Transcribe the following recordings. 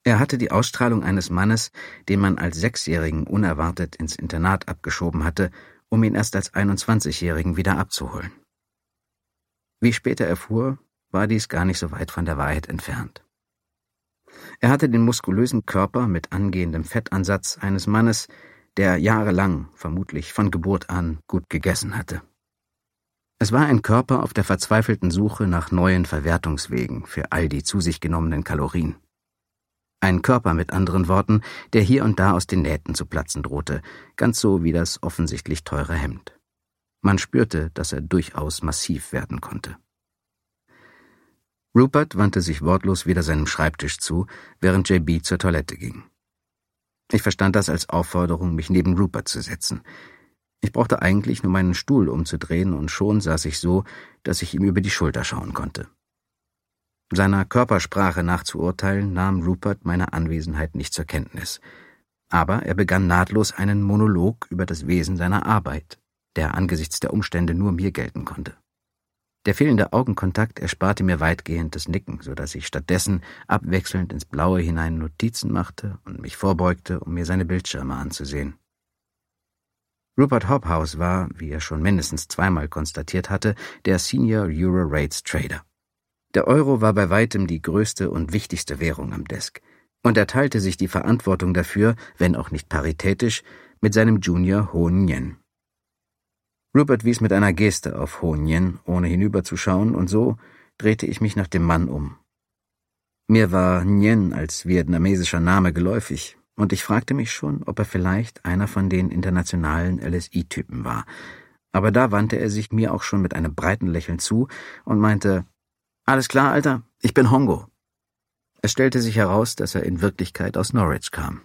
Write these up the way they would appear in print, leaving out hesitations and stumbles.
Er hatte die Ausstrahlung eines Mannes, den man als Sechsjährigen unerwartet ins Internat abgeschoben hatte, um ihn erst als 21-Jährigen wieder abzuholen. Wie ich später erfuhr, war dies gar nicht so weit von der Wahrheit entfernt. Er hatte den muskulösen Körper mit angehendem Fettansatz eines Mannes, der jahrelang, vermutlich von Geburt an, gut gegessen hatte. Es war ein Körper auf der verzweifelten Suche nach neuen Verwertungswegen für all die zu sich genommenen Kalorien. Ein Körper, mit anderen Worten, der hier und da aus den Nähten zu platzen drohte, ganz so wie das offensichtlich teure Hemd. Man spürte, dass er durchaus massiv werden konnte. Rupert wandte sich wortlos wieder seinem Schreibtisch zu, während JB zur Toilette ging. Ich verstand das als Aufforderung, mich neben Rupert zu setzen. Ich brauchte eigentlich nur meinen Stuhl umzudrehen, und schon saß ich so, dass ich ihm über die Schulter schauen konnte. Seiner Körpersprache nach zu urteilen, nahm Rupert meine Anwesenheit nicht zur Kenntnis. Aber er begann nahtlos einen Monolog über das Wesen seiner Arbeit, der angesichts der Umstände nur mir gelten konnte. Der fehlende Augenkontakt ersparte mir weitgehend das Nicken, so dass ich stattdessen abwechselnd ins Blaue hinein Notizen machte und mich vorbeugte, um mir seine Bildschirme anzusehen. Rupert Hobhouse war, wie er schon mindestens zweimal konstatiert hatte, der Senior Euro Rates Trader. Der Euro war bei weitem die größte und wichtigste Währung am Desk, und er teilte sich die Verantwortung dafür, wenn auch nicht paritätisch, mit seinem Junior Ho Nguyen. Rupert wies mit einer Geste auf Ho Nguyen, ohne hinüberzuschauen, und so drehte ich mich nach dem Mann um. Mir war Nguyen als vietnamesischer Name geläufig, und ich fragte mich schon, ob er vielleicht einer von den internationalen LSI-Typen war. Aber da wandte er sich mir auch schon mit einem breiten Lächeln zu und meinte: »Alles klar, Alter, ich bin Hongo.« Es stellte sich heraus, dass er in Wirklichkeit aus Norwich kam.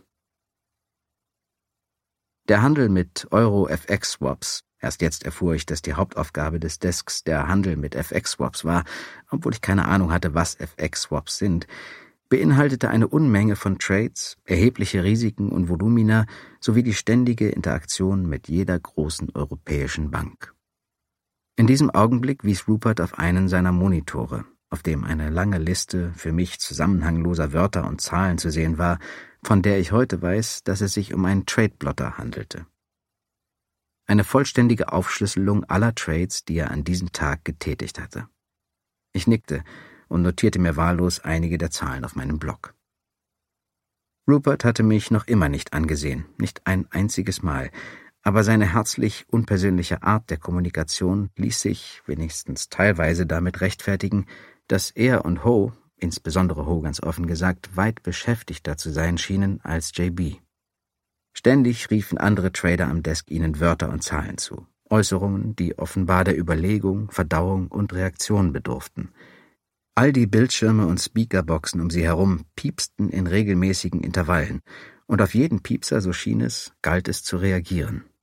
Der Handel mit Euro-FX-Swaps, erst jetzt erfuhr ich, dass die Hauptaufgabe des Desks der Handel mit FX-Swaps war, obwohl ich keine Ahnung hatte, was FX-Swaps sind, beinhaltete eine Unmenge von Trades, erhebliche Risiken und Volumina sowie die ständige Interaktion mit jeder großen europäischen Bank. In diesem Augenblick wies Rupert auf einen seiner Monitore, auf dem eine lange Liste für mich zusammenhangloser Wörter und Zahlen zu sehen war, von der ich heute weiß, dass es sich um einen Trade-Blotter handelte. Eine vollständige Aufschlüsselung aller Trades, die er an diesem Tag getätigt hatte. Ich nickte und notierte mir wahllos einige der Zahlen auf meinem Blog. Rupert hatte mich noch immer nicht angesehen, nicht ein einziges Mal, aber seine herzlich unpersönliche Art der Kommunikation ließ sich, wenigstens teilweise, damit rechtfertigen, dass er und Ho, insbesondere Ho ganz offen gesagt, weit beschäftigter zu sein schienen als JB. Ständig riefen andere Trader am Desk ihnen Wörter und Zahlen zu, Äußerungen, die offenbar der Überlegung, Verdauung und Reaktion bedurften. All die Bildschirme und Speakerboxen um sie herum piepsten in regelmäßigen Intervallen, und auf jeden Piepser, so schien es, galt es zu reagieren.